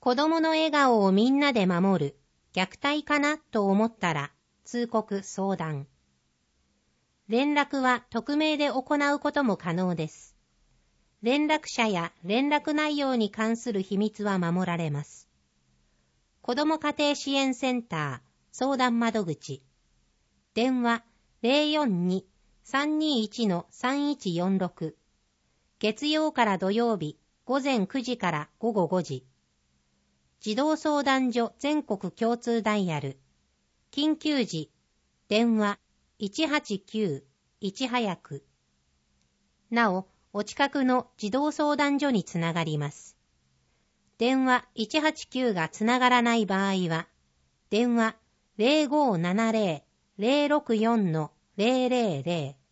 子供の笑顔をみんなで守る、虐待かなと思ったら、通告相談。連絡は匿名で行うことも可能です。連絡者や連絡内容に関する秘密は守られます。子ども家庭支援センター相談窓口。電話 042-321-3146。月曜から土曜日午前9時から午後5時。児童相談所全国共通ダイヤル。緊急時、電話189-1早く。なお、お近くの児童相談所につながります。電話189がつながらない場合は、電話 0570-064-000